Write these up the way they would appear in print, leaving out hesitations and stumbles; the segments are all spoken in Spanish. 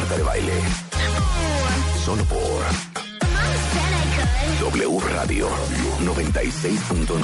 Marta de Baile. Solo por W Radio 96.9.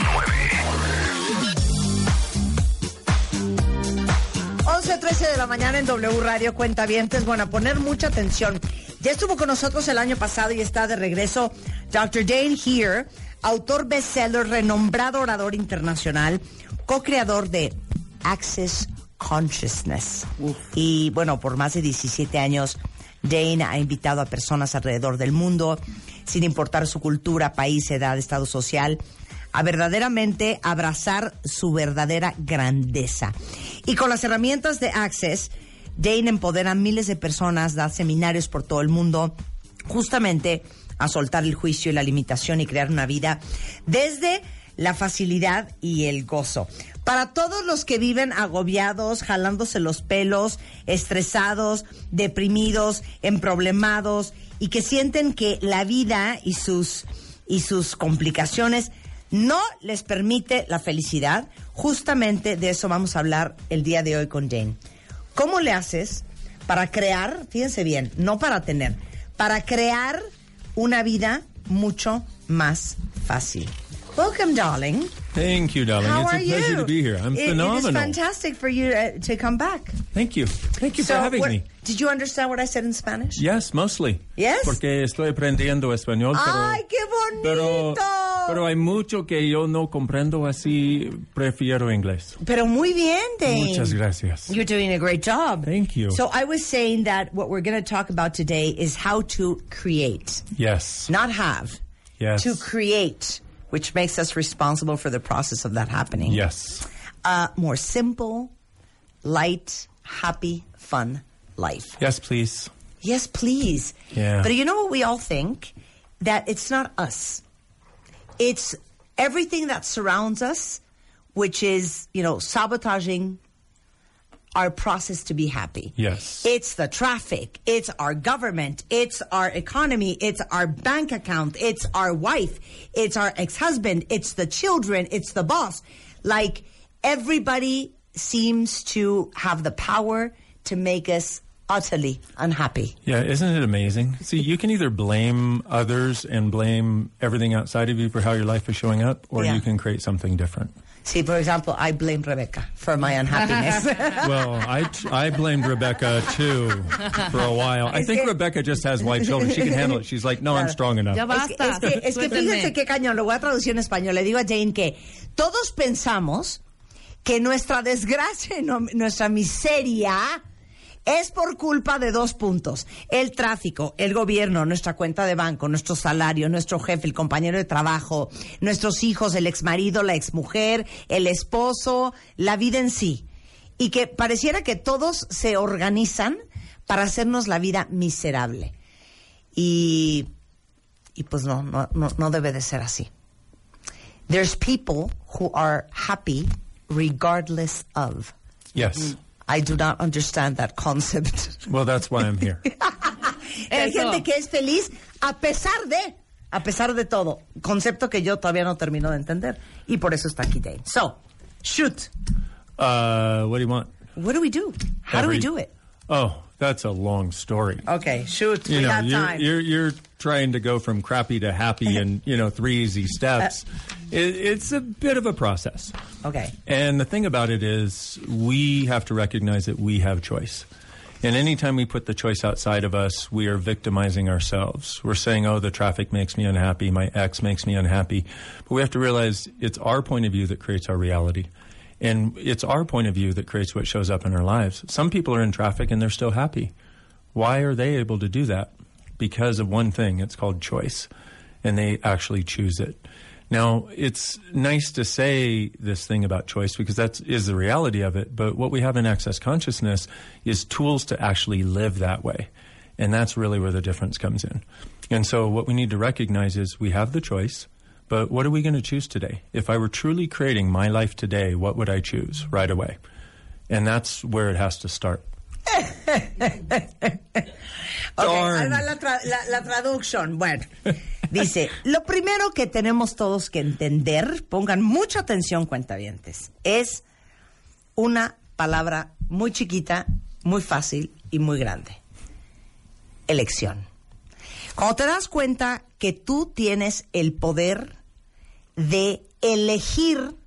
11:13 de la mañana en W Radio Cuentavientes. Bueno, a poner mucha atención. Ya estuvo con nosotros el año pasado y está de regreso Dr. Dain Heer, autor bestseller, renombrado orador internacional, co-creador de Access Consciousness. Y bueno, por más de 17 años, Dain ha invitado a personas alrededor del mundo, sin importar su cultura, país, edad, estado social, a verdaderamente abrazar su verdadera grandeza. Y con las herramientas de Access, Dain empodera a miles de personas, da seminarios por todo el mundo, justamente a soltar el juicio y la limitación y crear una vida desde la facilidad y el gozo. Para todos los que viven agobiados, jalándose los pelos, estresados, deprimidos, emproblemados y que sienten que la vida y sus complicaciones no les permite la felicidad, justamente de eso vamos a hablar el día de hoy con Dain. ¿Cómo le haces para crear, fíjense bien, no para tener, para crear una vida mucho más fácil? Welcome, darling. Thank you, darling. How it's are a pleasure you? to be here. I'm phenomenal. It is fantastic for you to come back. Thank you. Thank you for having me. Did you understand what I said in Spanish? Yes, mostly. Yes? Porque estoy aprendiendo español. ¡Ay, qué bonito! Pero hay mucho que yo no comprendo, así prefiero inglés. Pero muy bien, Dain. Muchas gracias. You're doing a great job. Thank you. So I was saying that what we're going to talk about today is how to create. Yes. Not have. Yes. To create, which makes us responsible for the process of that happening. Yes. More simple, light, happy, fun life. Yes, please. Yes, please. Yeah. But you know what we all think? That it's not us. It's everything that surrounds us, which is, sabotaging our process to be happy. Yes. It's the traffic. It's our government. It's our economy. It's our bank account. It's our wife. It's our ex-husband. It's the children. It's the boss. Like, everybody seems to have the power to make us utterly unhappy. Yeah, isn't it amazing? See, you can either blame others and blame everything outside of you for how your life is showing up, or you can create something different. See, for example, I blame Rebecca for my unhappiness. Well, I blamed Rebecca, too, for a while. I think Rebecca just has white children. She can handle it. She's like, no, I'm strong enough. Ya basta. Es que fíjense qué cañón. Lo voy a traducir en español. Le digo a Dain que todos pensamos que nuestra desgracia, nuestra miseria, es por culpa de 2 puntos. El tráfico, el gobierno, nuestra cuenta de banco, nuestro salario, nuestro jefe, el compañero de trabajo, nuestros hijos, el exmarido, la exmujer, el esposo, la vida en sí. Y que pareciera que todos se organizan para hacernos la vida miserable. Y pues no debe de ser así. There's people who are happy regardless of. Yes. I do not understand that concept. Well, that's why I'm here. Hay gente que es feliz a pesar de todo. Concepto que yo todavía no termino de entender. Y por eso está aquí Dain. So, shoot. What do you want? What do we do? How do we do it? Oh, that's a long story. Okay, shoot. We got time. You're trying to go from crappy to happy in, 3 easy steps. It's a bit of a process. Okay. And the thing about it is we have to recognize that we have choice. And anytime we put the choice outside of us, we are victimizing ourselves. We're saying, oh, the traffic makes me unhappy, my ex makes me unhappy. But we have to realize it's our point of view that creates our reality. And it's our point of view that creates what shows up in our lives. Some people are in traffic and they're still happy. Why are they able to do that? Because of one thing. It's called choice. And they actually choose it. Now, it's nice to say this thing about choice because that is the reality of it. But what we have in Access Consciousness is tools to actually live that way. And that's really where the difference comes in. And so what we need to recognize is we have the choice. But what are we going to choose today? If I were truly creating my life today, what would I choose right away? And that's where it has to start. Okay, la traducción. Bueno, dice, lo primero que tenemos todos que entender, pongan mucha atención, cuentavientes, es una palabra muy chiquita, muy fácil y muy grande. elección. Cuando te das cuenta que tú tienes el poder de elegir,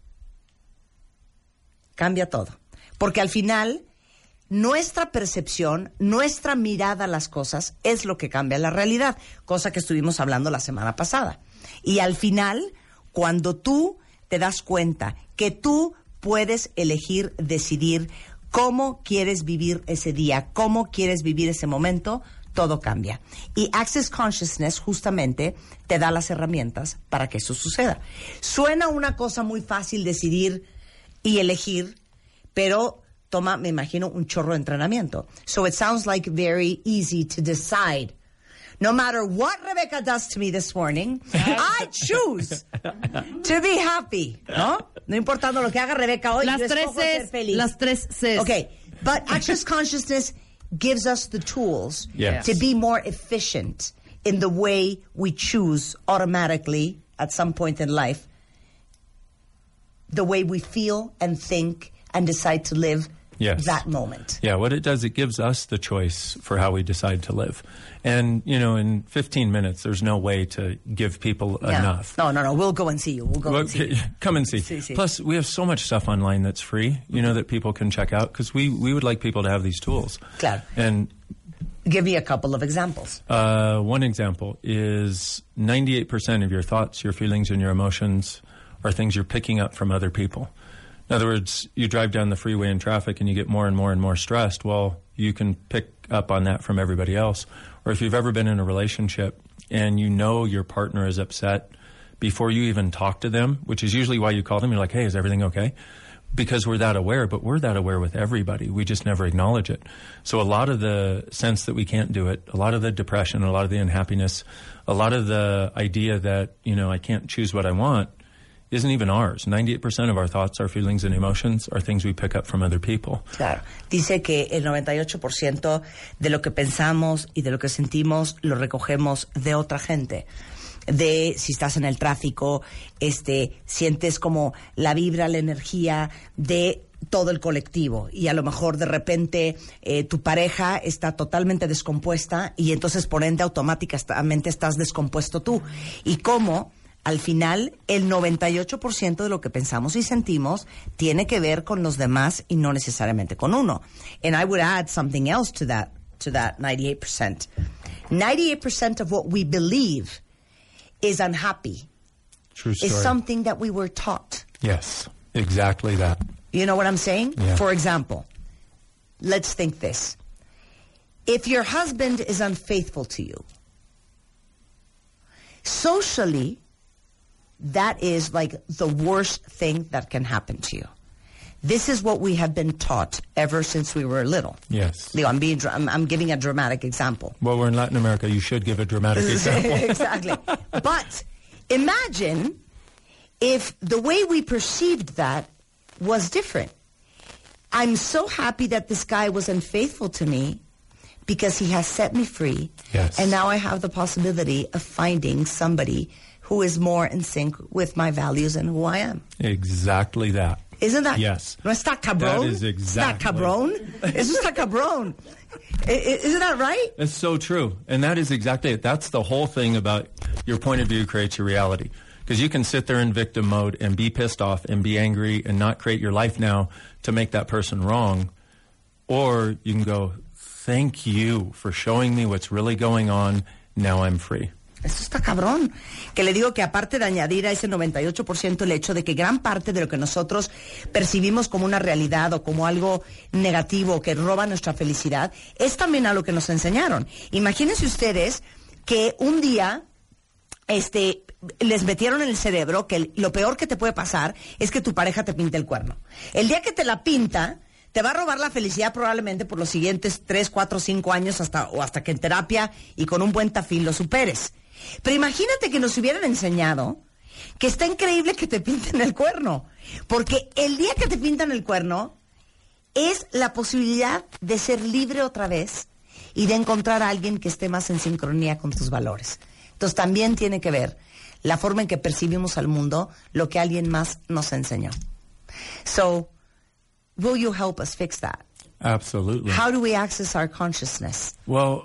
cambia todo. Porque al final, nuestra percepción, nuestra mirada a las cosas es lo que cambia la realidad, cosa que estuvimos hablando la semana pasada. Y al final, cuando tú te das cuenta que tú puedes elegir, decidir cómo quieres vivir ese día, cómo quieres vivir ese momento, todo cambia. Y Access Consciousness justamente te da las herramientas para que eso suceda. Suena una cosa muy fácil decidir y elegir, pero toma, me imagino, un chorro de entrenamiento. So it sounds like very easy to decide. No matter what Rebecca does to me this morning, I choose to be happy, ¿no? No importando lo que haga Rebecca hoy, yo escojo ser feliz. Las tres Cs. Okay, but Access Consciousness gives us the tools Yes. to be more efficient in the way we choose automatically at some point in life, the way we feel and think and decide to live Yes. that moment. Yeah, what it does, it gives us the choice for how we decide to live. And, you know, in 15 minutes, there's no way to give people enough. No. We'll go and see you. We'll go and see you. Come and see. Sí. Plus, we have so much stuff online that's free, you know, that people can check out, because we would like people to have these tools. Claro. And Give me a couple of examples. one example is 98% of your thoughts, your feelings, and your emotions are things you're picking up from other people. In other words, you drive down the freeway in traffic and you get more and more and more stressed. Well, you can pick up on that from everybody else. Or if you've ever been in a relationship and you know your partner is upset before you even talk to them, which is usually why you call them, you're like, hey, is everything okay? Because we're that aware, but we're that aware with everybody. We just never acknowledge it. So a lot of the sense that we can't do it, a lot of the depression, a lot of the unhappiness, a lot of the idea that, you know, I can't choose what I want, isn't even ours. 98% of our thoughts, our feelings, and emotions are things we pick up from other people. Claro. Dice que el 98% de lo que pensamos y de lo que sentimos lo recogemos de otra gente. De si estás en el tráfico, sientes como la vibra, la energía de todo el colectivo, y a lo mejor de repente tu pareja está totalmente descompuesta y entonces por ende automáticamente estás descompuesto tú. Y cómo al final, el 98% de lo que pensamos y sentimos tiene que ver con los demás y no necesariamente con uno. And I would add something else to that 98%. 98% of what we believe is unhappy. True story. Is something that we were taught. Yes, exactly that. You know what I'm saying? Yeah. For example, let's think this. If your husband is unfaithful to you, socially, that is like the worst thing that can happen to you. This is what we have been taught ever since we were little. Yes. Leo, I'm giving a dramatic example. Well, we're in Latin America. You should give a dramatic example. Exactly. But imagine if the way we perceived that was different. I'm so happy that this guy was unfaithful to me because he has set me free. Yes. And now I have the possibility of finding somebody who is more in sync with my values and who I am. Exactly that. Isn't that? Yes. No está cabrón? That is exactly. Está cabrón? Eso está cabrón. Isn't that right? It's so true. And that is exactly it. That's the whole thing about your point of view creates your reality. Because you can sit there in victim mode and be pissed off and be angry and not create your life now to make that person wrong. Or you can go, thank you for showing me what's really going on. Now I'm free. Eso está cabrón. Que le digo que aparte de añadir a ese 98% el hecho de que gran parte de lo que nosotros percibimos como una realidad o como algo negativo que roba nuestra felicidad, es también a lo que nos enseñaron. Imagínense ustedes que un día les metieron en el cerebro que lo peor que te puede pasar es que tu pareja te pinte el cuerno. El día que te la pinta, te va a robar la felicidad probablemente por los siguientes 3, 4, 5 años hasta que en terapia y con un buen tafil lo superes. Pero imagínate que nos hubieran enseñado que está increíble que te pinten el cuerno, porque el día que te pintan el cuerno es la posibilidad de ser libre otra vez y de encontrar a alguien que esté más en sincronía con tus valores. Entonces también tiene que ver la forma en que percibimos al mundo, lo que alguien más nos enseñó. So, will you help us fix that? Absolutely. How do we access our consciousness? Well,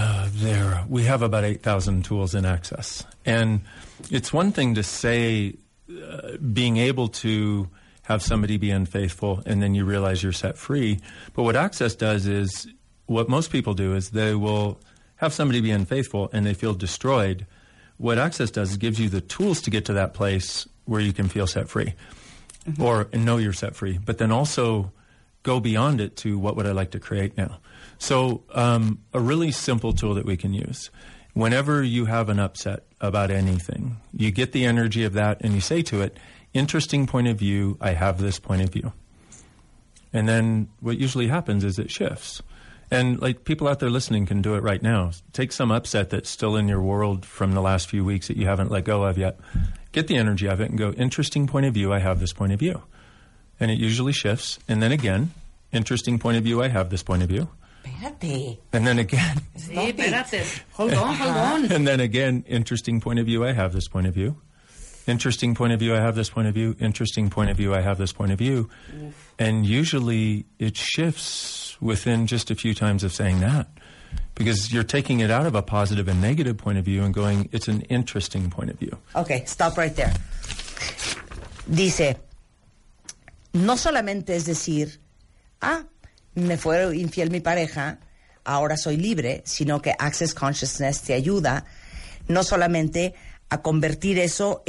we have about 8,000 tools in Access. And it's one thing to say being able to have somebody be unfaithful and then you realize you're set free. But what Access does is, what most people do is they will have somebody be unfaithful and they feel destroyed. What Access does is gives you the tools to get to that place where you can feel set free or know you're set free, but then also go beyond it to what would I like to create now. So a really simple tool that we can use. Whenever you have an upset about anything, you get the energy of that and you say to it, interesting point of view, I have this point of view. And then what usually happens is it shifts. And like people out there listening can do it right now. Take some upset that's still in your world from the last few weeks that you haven't let go of yet. Get the energy of it and go, interesting point of view, I have this point of view. And it usually shifts. And then again, interesting point of view, I have this point of view. Espérate. And then again. Sí, espérate. Hold on. And then again, interesting point of view, I have this point of view. Interesting point of view, I have this point of view. Interesting point of view, I have this point of view. Oof. And usually it shifts within just a few times of saying that. Because you're taking it out of a positive and negative point of view and going, it's an interesting point of view. Okay, stop right there. Dice, no solamente es decir, me fue infiel mi pareja, ahora soy libre, sino que Access Consciousness te ayuda no solamente a convertir eso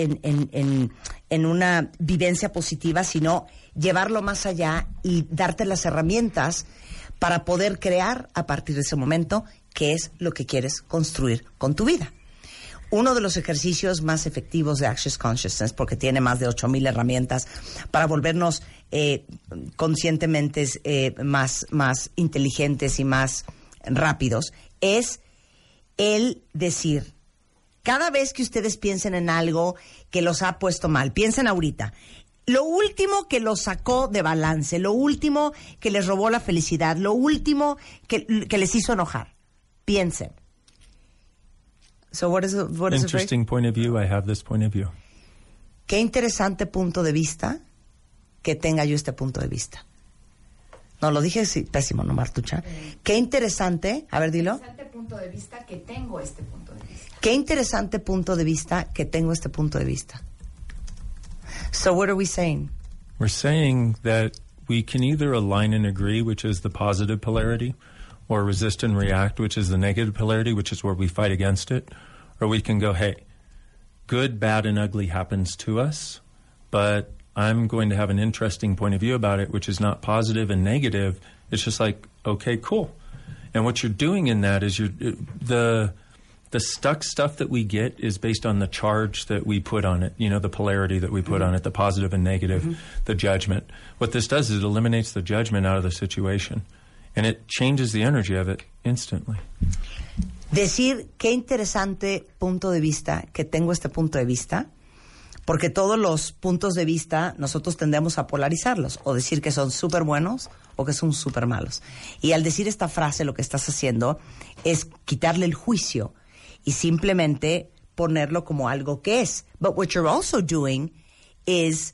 en una vivencia positiva, sino llevarlo más allá y darte las herramientas para poder crear a partir de ese momento qué es lo que quieres construir con tu vida. Uno de los ejercicios más efectivos de Access Consciousness, porque tiene más de 8,000 herramientas para volvernos conscientemente más inteligentes y más rápidos, es el decir, cada vez que ustedes piensen en algo que los ha puesto mal, piensen ahorita, lo último que los sacó de balance, lo último que les robó la felicidad, lo último que les hizo enojar, piensen. So what is it? Interesting point of view, I have this point of view. Qué interesante punto de vista que tenga yo este punto de vista. No, lo dije sí, pésimo, no, Martucha. Qué interesante, a ver, dilo. Qué interesante punto de vista que tengo este punto de vista. Qué interesante punto de vista que tengo este punto de vista. So what are we saying? We're saying that we can either align and agree, which is the positive polarity, or resist and react, which is the negative polarity, which is where we fight against it. Or we can go, hey, good, bad, and ugly happens to us, but I'm going to have an interesting point of view about it, which is not positive and negative. It's just like, okay, cool. And what you're doing in that is the stuck stuff that we get is based on the charge that we put on it, the polarity that we put on it, the positive and negative, the judgment. What this does is it eliminates the judgment out of the situation. And it changes the energy of it instantly. Decir qué interesante punto de vista que tengo este punto de vista, porque todos los puntos de vista nosotros tendemos a polarizarlos, o decir que son súper buenos o que son súper malos. Y al decir esta frase lo que estás haciendo es quitarle el juicio y simplemente ponerlo como algo que es. But what you're also doing is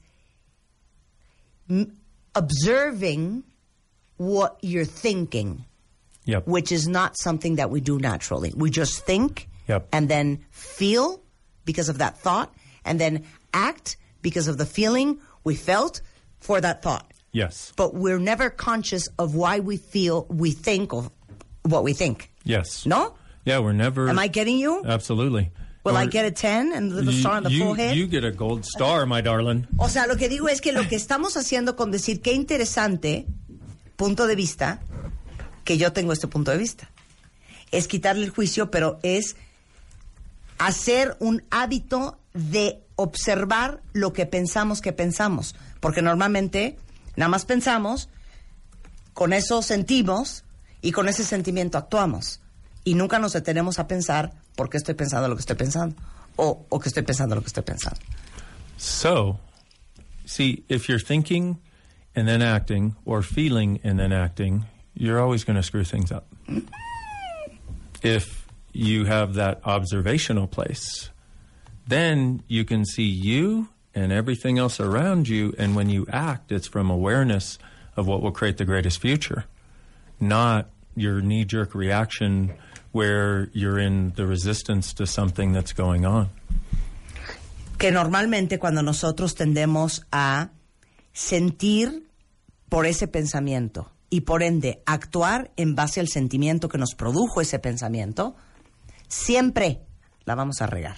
observing what you're thinking, yep. which is not something that we do naturally. We just think yep. and then feel because of that thought, and then act because of the feeling we felt for that thought. Yes. But we're never conscious of why we think of what we think. Yes. No? Yeah, we're never... Am I getting you? Absolutely. Will I get a 10 and a little star on the forehead? You get a gold star, my darling. O sea, lo que digo es que lo que estamos haciendo con decir qué interesante punto de vista, que yo tengo este punto de vista, es quitarle el juicio, pero es hacer un hábito de observar lo que pensamos, porque normalmente nada más pensamos, con eso sentimos y con ese sentimiento actuamos, y nunca nos detenemos a pensar por qué estoy pensando lo que estoy pensando, o que estoy pensando lo que estoy pensando. So, see, if you're thinking and then acting, or feeling and then acting, you're always going to screw things up. If you have that observational place, then you can see you and everything else around you, and when you act, it's from awareness of what will create the greatest future. not your knee-jerk reaction where you're in the resistance to something that's going on. Que normalmente cuando nosotros tendemos a sentir por ese pensamiento y por ende actuar en base al sentimiento que nos produjo ese pensamiento, siempre la vamos a regar.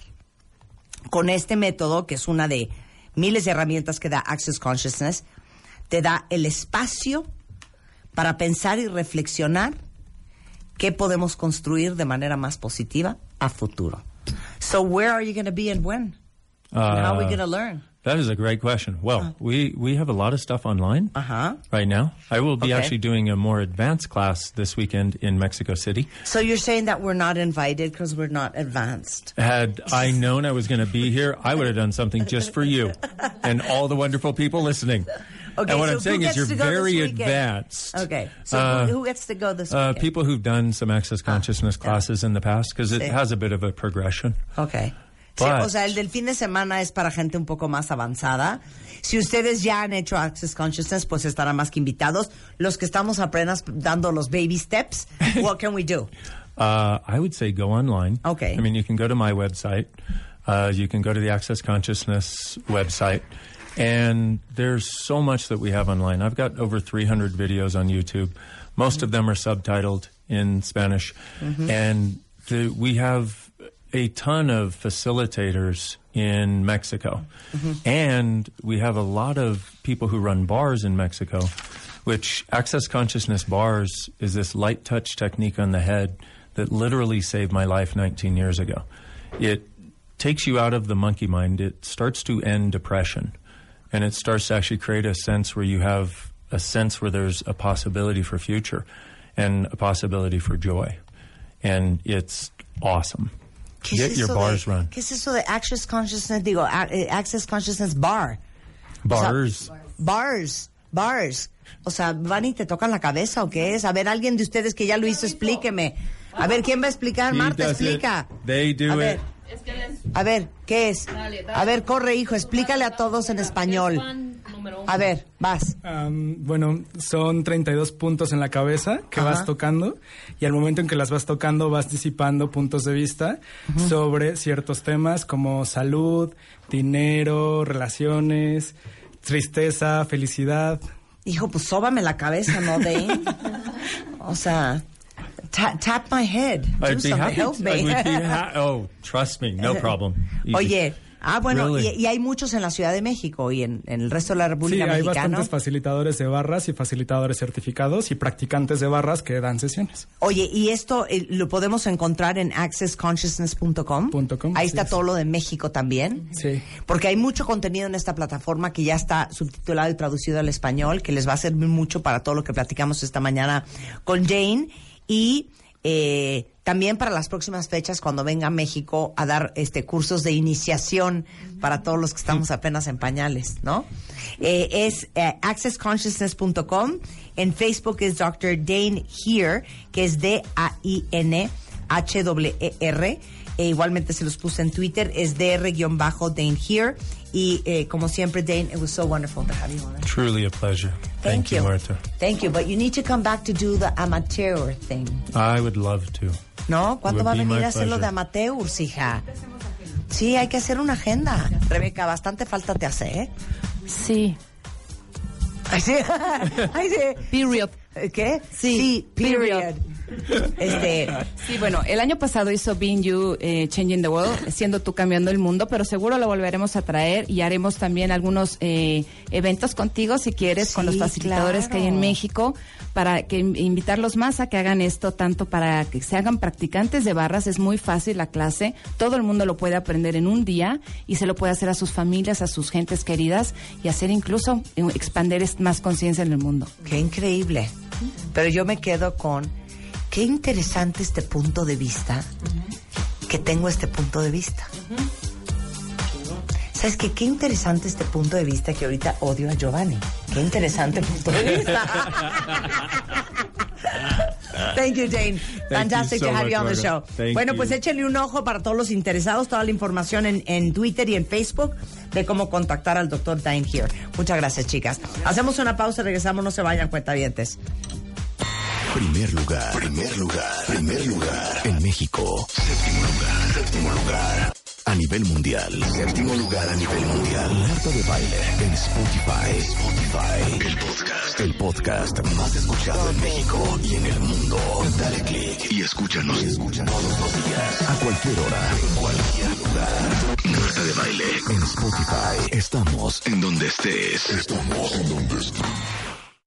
Con este método, que es una de miles de herramientas que da Access Consciousness, te da el espacio para pensar y reflexionar qué podemos construir de manera más positiva a futuro. So where are you going to be and when? And how are we going to learn? That is a great question. Well, we have a lot of stuff online right now. I will be actually doing a more advanced class this weekend in Mexico City. So you're saying that we're not invited because we're not advanced? Had I known I was going to be here, I would have done something just for you and all the wonderful people listening. Okay, and what so I'm saying is you're very advanced. Okay, so who gets to go this weekend? People who've done some Access Consciousness classes in the past, because it has a bit of a progression. Okay. Sí, o sea, el del fin de semana es para gente un poco más avanzada. Si ustedes ya han hecho Access Consciousness, pues estarán más que invitados. Los que estamos apenas dando los baby steps, what can we do? I would say go online. Okay. I mean, you can go to my website. You can go to the Access Consciousness website. And there's so much that we have online. I've got over 300 videos on YouTube. Most of them are subtitled in Spanish. And we have a ton of facilitators in Mexico. And we have a lot of people who run bars in Mexico, which Access Consciousness bars is this light touch technique on the head that literally saved my life 19 years ago. It takes you out of the monkey mind. It starts to end depression. And it starts to actually create a sense where you have a sense where there's a possibility for future and a possibility for joy. And it's awesome. Get your bars run. ¿Qué es eso de Access Consciousness? Digo, Access Consciousness Bar. Bars. O sea, bars. O sea, ¿van y te tocan la cabeza o qué es? A ver, alguien de ustedes que ya lo hizo, explíqueme. A ver, ¿quién va a explicar? Marta, explica. They do it. A ver, ¿qué es? A ver, corre, hijo, explícale a todos en español. A ver, vas. Bueno, son 32 puntos en la cabeza que vas tocando, y al momento en que las vas tocando vas disipando puntos de vista sobre ciertos temas como salud, dinero, relaciones, tristeza, felicidad. Hijo, pues sóbame la cabeza, ¿no, Dane? O sea, tap my head. I'd be happy. Oh, trust me, no problem. Oye, bueno, really? y hay muchos en la Ciudad de México y en el resto de la República Mexicana. Sí, hay bastantes facilitadores de barras y facilitadores certificados y practicantes de barras que dan sesiones. Oye, y esto lo podemos encontrar en accessconsciousness.com. Ahí está todo lo de México también. Sí. Porque hay mucho contenido en esta plataforma que ya está subtitulado y traducido al español, que les va a servir mucho para todo lo que platicamos esta mañana con Jane. Y también para las próximas fechas cuando venga a México a dar cursos de iniciación para todos los que estamos apenas en pañales, ¿no? Es accessconsciousness.com. En Facebook es Dr. Dain Heer, que es DAINHWER. Igualmente se los puse en Twitter, es Dr-Dain Heer. Y como siempre, Dane, it was so wonderful to have you on. Truly a pleasure. Thank you, Marta. Thank you, but you need to come back to do the amateur thing. I would love to. ¿No? ¿Cuándo va a venir a hacer lo de amateurs, hija? Sí, hay que hacer una agenda. Rebeca, bastante falta te hace, ¿eh? Sí. Ay, sí. Ay, sí. Period. ¿Qué? Sí, period. Sí, bueno, el año pasado hizo Being You, Changing the World, siendo tú cambiando el mundo, pero seguro lo volveremos a traer y haremos también algunos eventos contigo, si quieres, con los facilitadores que hay en México, para que invitarlos más a que hagan esto, tanto para que se hagan practicantes de barras. Es muy fácil la clase, todo el mundo lo puede aprender en un día y se lo puede hacer a sus familias, a sus gentes queridas y hacer incluso expandir más conciencia en el mundo. Qué increíble. Pero yo me quedo con qué interesante este punto de vista, que tengo este punto de vista. ¿Sabes qué? Qué interesante este punto de vista que ahorita odio a Giovanni. Qué interesante punto de vista. Thank you, Dane. Fantastic to have you on the show. Bueno, pues échenle un ojo para todos los interesados, toda la información en Twitter y en Facebook de cómo contactar al Dr. Dain Heer. Muchas gracias, chicas. Hacemos una pausa, regresamos, no se vayan, cuentavientes. Primer lugar. En México. Séptimo lugar. A nivel mundial. Séptimo lugar a nivel mundial. Marta de Baile en Spotify. El podcast más escuchado en México y en el mundo. Dale click y escúchanos todos los días. A cualquier hora. En cualquier lugar. Marta de Baile en Spotify. Estamos en donde estés.